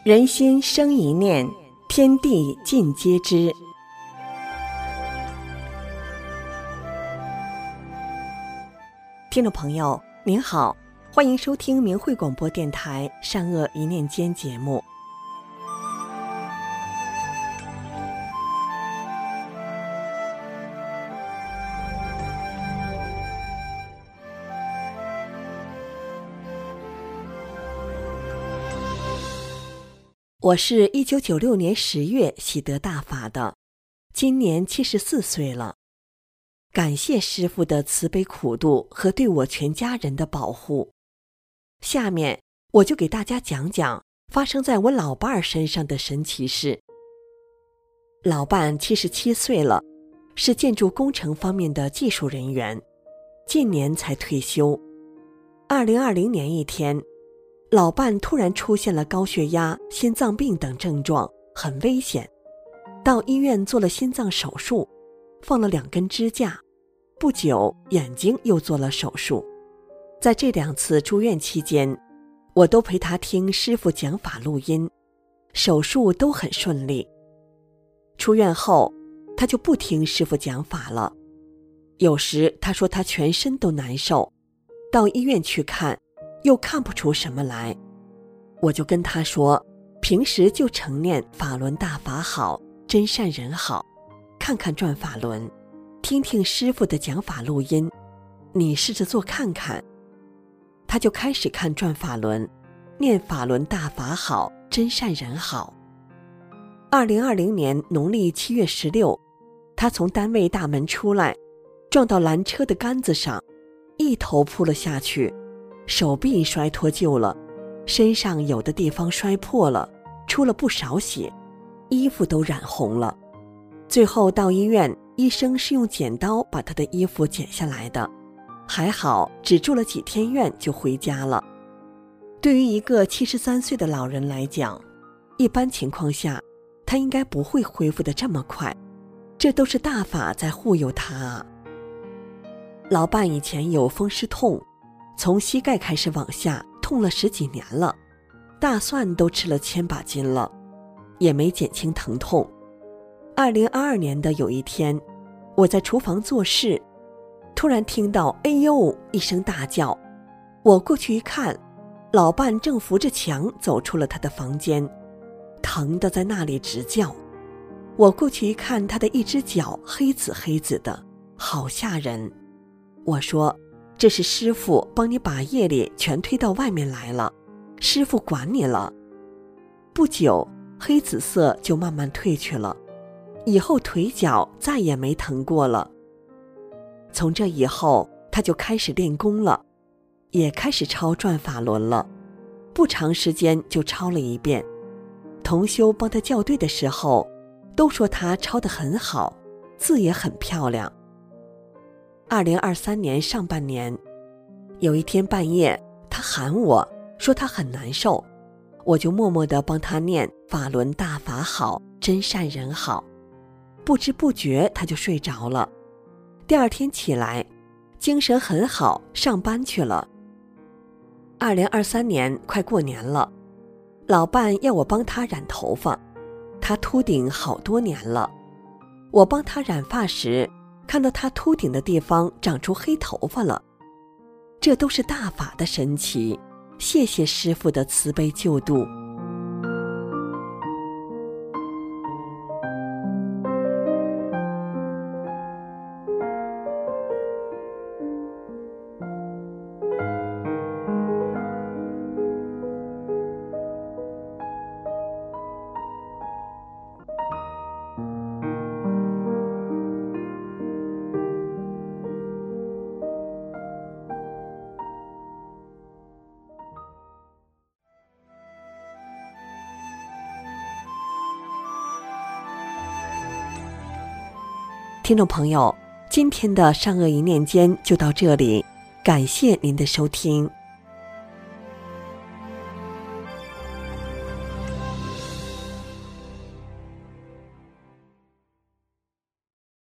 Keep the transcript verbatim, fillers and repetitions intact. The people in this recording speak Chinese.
人心生一念，天地尽皆知。听众朋友您好，欢迎收听明慧广播电台善恶一念间节目。我是一九九六年十月喜得大法的，今年七十四岁了。感谢师父的慈悲苦度和对我全家人的保护。下面我就给大家讲讲发生在我老伴儿身上的神奇事。老伴七十七岁了，是建筑工程方面的技术人员，近年才退休。二零二零年一天，老伴突然出现了高血压、心脏病等症状，很危险。到医院做了心脏手术，放了两根支架，不久眼睛又做了手术。在这两次住院期间，我都陪他听师父讲法录音，手术都很顺利。出院后，他就不听师父讲法了。有时他说他全身都难受，到医院去看，又看不出什么来。我就跟他说，平时就常念法轮大法好，真善人好，看看转法轮，听听师父的讲法录音，你试着做看看。他就开始看转法轮，念法轮大法好，真善人好。二零二零年农历七月十六，他从单位大门出来，撞到拦车的杆子上，一头扑了下去，手臂摔脱臼了，身上有的地方摔破了，出了不少血，衣服都染红了。最后到医院，医生是用剪刀把他的衣服剪下来的，还好只住了几天院就回家了。对于一个七十三岁的老人来讲，一般情况下他应该不会恢复得这么快，这都是大法在护佑他啊。老伴以前有风湿痛，从膝盖开始往下痛了十几年了，大蒜都吃了千把斤了，也没减轻疼痛。二零二二年的有一天，我在厨房做事，突然听到哎呦一声大叫，我过去一看，老伴正扶着墙走出了他的房间，疼得在那里直叫。我过去一看，他的一只脚黑紫黑紫的，好吓人。我说，这是师父帮你把业力全推到外面来了，师父管你了。不久，黑紫色就慢慢退去了，以后腿脚再也没疼过了。从这以后，他就开始练功了，也开始抄转法轮了，不长时间就抄了一遍。同修帮他校对的时候，都说他抄得很好，字也很漂亮。二零二三年上半年，有一天半夜，他喊我说他很难受，我就默默地帮他念法轮大法好，真善人好。不知不觉他就睡着了。第二天起来，精神很好，上班去了。二零二三年快过年了，老伴要我帮他染头发，他秃顶好多年了。我帮他染发时，看到他秃顶的地方长出黑头发了，这都是大法的神奇，谢谢师父的慈悲救度。听众朋友，今天的善恶一念间就到这里，感谢您的收听。